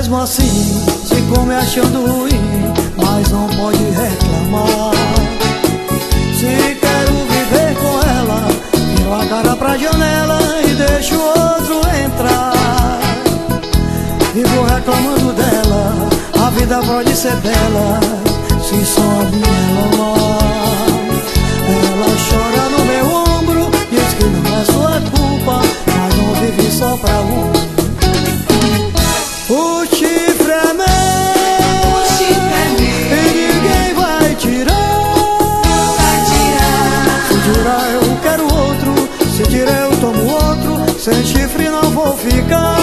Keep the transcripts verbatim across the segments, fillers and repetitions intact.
mesmo assim, se come achando ruim, mas não pode reclamar. Se quero viver com ela, viro a cara pra janela e deixo o outro entrar. Vivo reclamando dela, a vida pode ser bela, se sobe ela lá. Ela chora no meu ombro, diz que não é sua culpa, mas não vive só pra um. O chifre é meu, O chifre é meu, e ninguém vai tirar. vai tirar. Se tirar eu quero outro, se tirar eu tomo outro, sem chifre não vou ficar.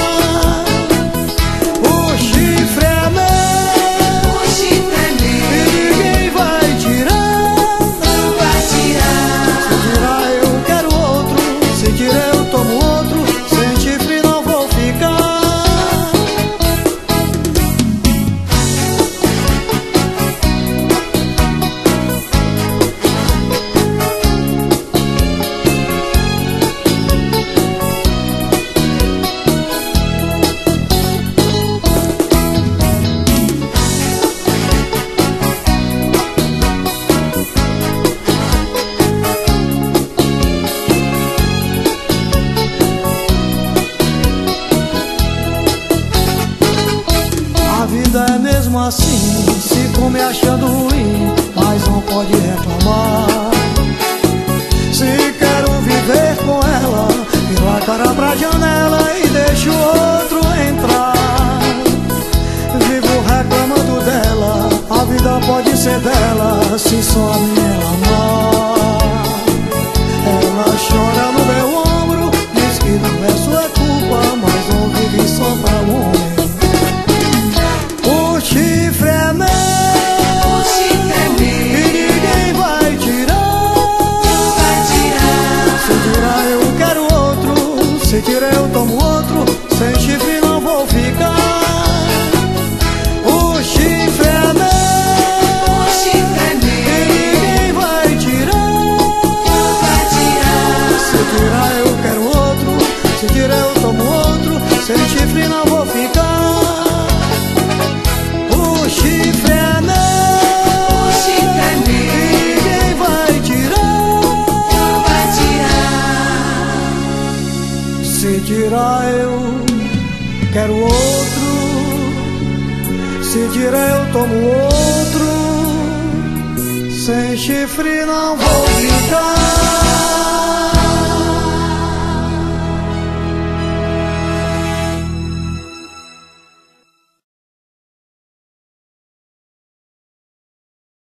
O chifre é meu, O chifre é e meu, ninguém vai tirar. vai tirar. Se tirar eu quero outro, se tirar eu tomo outro, sem chifre não vou ficar. A vida é mesmo assim, se come achando ruim, mas não pode reclamar. Se quero viver com ela, viro a cara pra janela e deixo o outro entrar. Vivo reclamando dela, a vida pode ser bela, se só a minha amar. Ela chora no meu ombro, diz que não é sua culpa, mas não vive só pra um homem. O chifre é meu, O chifre é e meu, ninguém vai tirar. vai tirar. Se tirar eu quero outro, se tirar eu tomo outro, sem chifre não vou ficar. O chifre é meu, O chifre é e meu, ninguém vai tirar. vai tirar. Se tirar eu quero outro, se tirar eu tomo outro, sem chifre não vou ficar. O chifre é meu, O chifre é e meu, ninguém vai tirar. vai tirar. Se tirar eu quero outro, se tirar eu tomo outro, sem chifre não vou ficar.